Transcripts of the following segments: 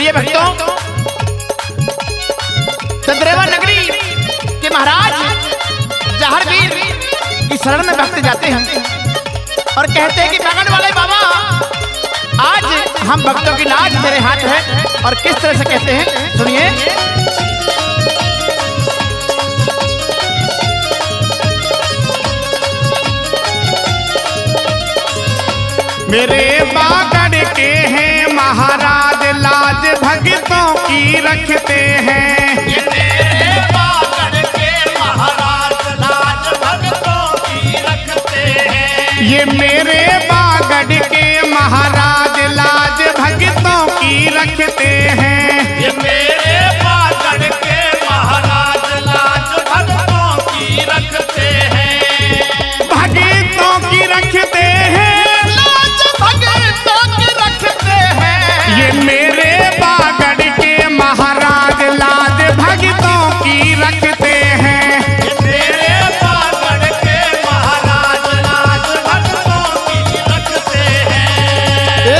प्रिय भक्तों, चंद्रेवा नगरी के महाराज जहारवीर की शरण में भक्त जाते हैं और कहते हैं कि बगन वाले बाबा, आज हम भक्तों की लाज मेरे हाथ है। और किस तरह से कहते हैं सुनिए। मेरे बागड़ के हैं महाराज, लाज भक्तों की रखते हैं। ये मेरे बागड़ के महाराज, लाज भक्तों की रखते हैं। ये मेरे बागड़ के महाराज, लाज भक्तों की रखते हैं। ये मेरे बागड़ के महाराज, लाज भक्तों की रखते हैं। भक्तों की रखते हैं, लाज भक्तों की रखते हैं। ये मेरे बागड़ के महाराज, लाज भक्तों की रखते हैं। ये मेरे बागड़ के महाराज, लाज भक्तों की रखते हैं।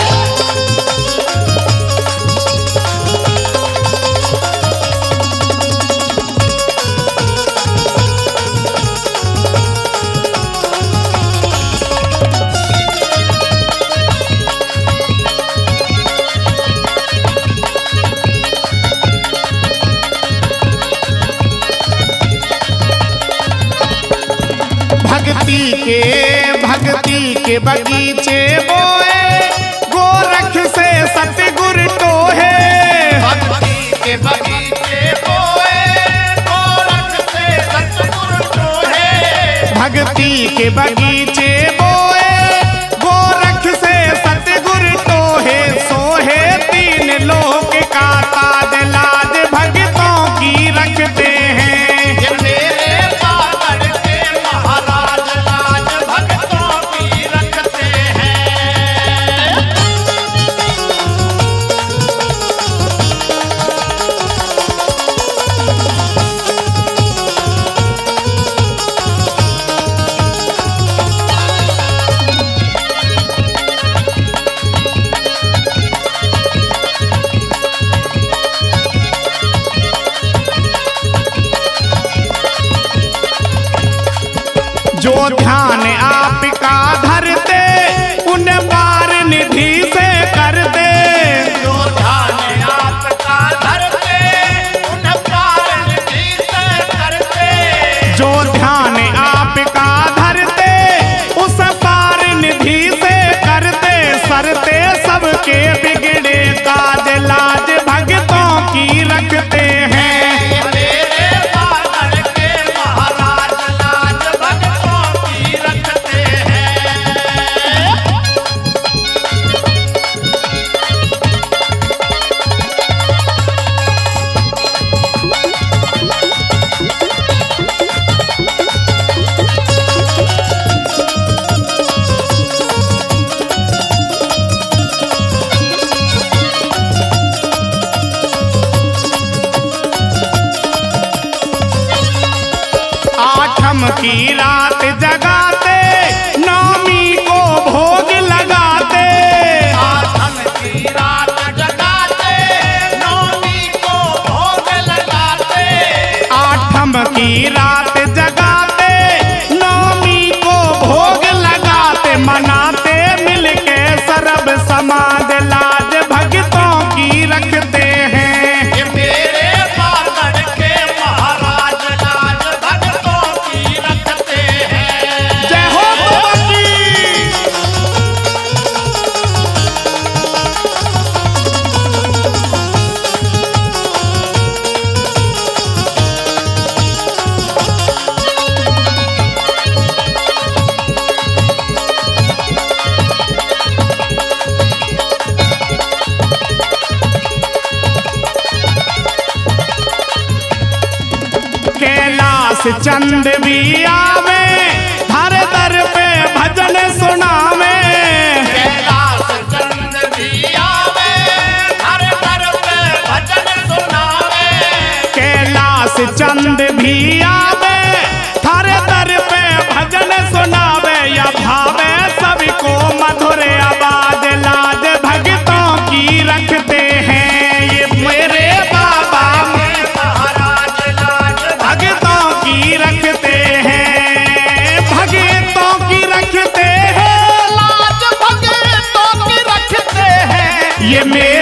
भक्ति के बगीचे बोए, गोरख से सतगुर टोहे। भक्ति के बगीचे बोए, गोरख से सतगुर टोहे। भक्ति के बगीचे बोए, गोरख से सतगुर टोहे। सोहे तीन लोक का ताज, लाज भक्तों की रखते हैं। ये मेरे बागड़ के महाराज, लाज भक्तों की रखते हैं। जो ध्यान आपका धरते, उन पार निधि से कर दे। जो ध्यान आपका धरते, उन पार निधि से करते। जो ध्यान आपका धरते, उस पार निधि से करते। सरते सबके बिगड़े काज, लाज भक्तों की रखते हैं। ये मेरे बागड़ के महाराज, लाज भक्तों की रखते हैं। आठम की रात जगाते, नौमी को भोग लगाते। आठम की रात जगाते, नौमी को भोग लगाते। आठम की रात जगाते, नौमी को भोग लगाते। मनाते मिलके सरब समाज, लाज भक्तों की रखते हैं। ये मेरे बागड़ के महाराज, लाज भक्तों की रखते हैं। जय हो बाबा की। कैलाश चंद भी आवे, हर दर पे भजन सुनावे। कैलाश चंद भी आवे, हर दर पे भजन सुनावे। कैलाश चंद भी आवे, हर दर पे भजन सुनावे। या भावे सबको मधुर आवाज, लाज भक्तों की रखते हैं। ये मेरे